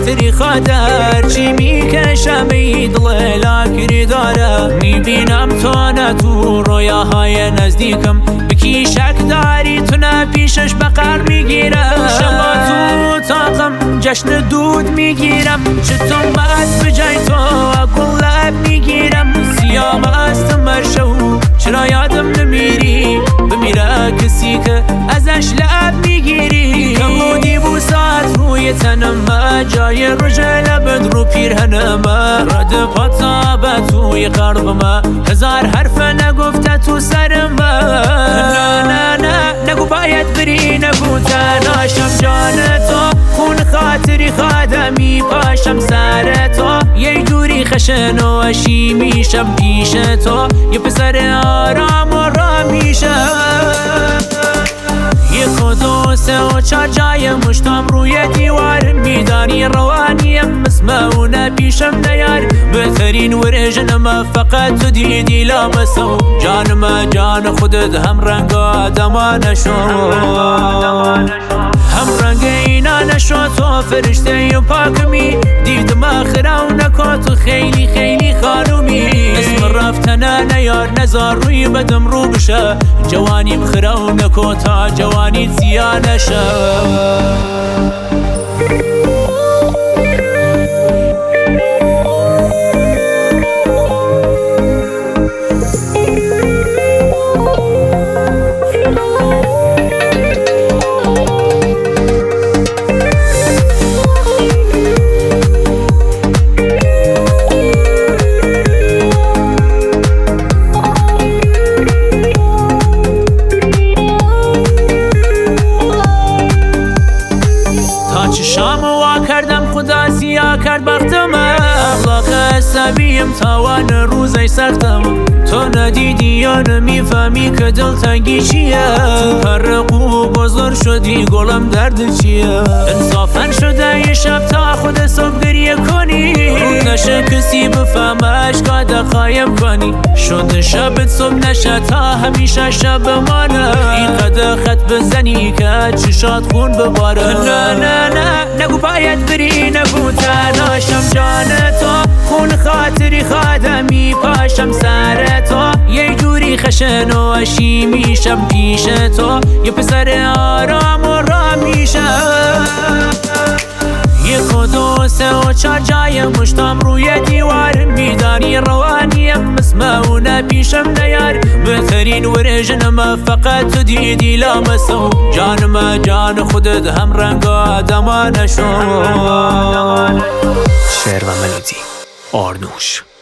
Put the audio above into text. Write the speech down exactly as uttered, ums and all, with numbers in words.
خاطری خادر چی میکشم ای دل لاکری داره میبینم تو نه تو رویاهای نزدیکم بکی شک داری تو نه پیشش بقر میگیرم شما تو اتاقم جشن دود میگیرم چطور بس به جای تو گلاب میگیرم سیام است مرشو چرا یادم نمیری بمیره کسی که ازش لب میگیری کمودی بوسات روی تنم جای رژ لبت رو پیرهنم رد پاتا به توی قلبم هزار حرف نگفته تو سرم نه نه نه نگو باید بری نگو تناشم جان تو خون خاطری خادمی پاشم سر تو یه جوری خشن و اشی میشم پیش تو یه پسر آرام و را میشم یک و دو سه و چار جای مشتم روی دیوار میدانی روانیم مسمونه پیشم نیار بهترین ورژنم فقط تو دیدی لامسو جانم جان خودت هم رنگ آدما نشو هم رنگ اینا نشو تو فرشته و پاکمی دیدم آخرا و نکو تو خیلی خیلی خانومی اسم رفتن نیار نزار روی بدم رو بشه جوانیم خرا و نکو تا جوانی زیان شه شام وا کردم خدا سیاه کرد بختم اخلاق عصبیم تاوان روزی سختم تو ندیدی یا نمیفهمی که دلتنگی چیه فرق و بزرگ شدی گلم درد چیه انصافا شده یه شب تا خود صبح گریه کنی نشه کسی بفهمه اشکاد خایم کنی شده شبت صبح نشه تا همیشه شب مانه این قدر خط بزنی که چشات خون بباره نه نه نه نگو باید بری نگو تناشم جان تو خون خاطری خادمی پاشم سر تو یه جوری خشن و اشی میشم پیش تو یه پسر آرام و را میشم یک و دو سه و چار جای مشتم روی دیوار میدانی روانیم مسمونه پیشم نیار بهترین ورژنم فقط تو دیدی لامسو جانم جان خودت هم رنگ آدما نشو شعر و ملودی آرنوش.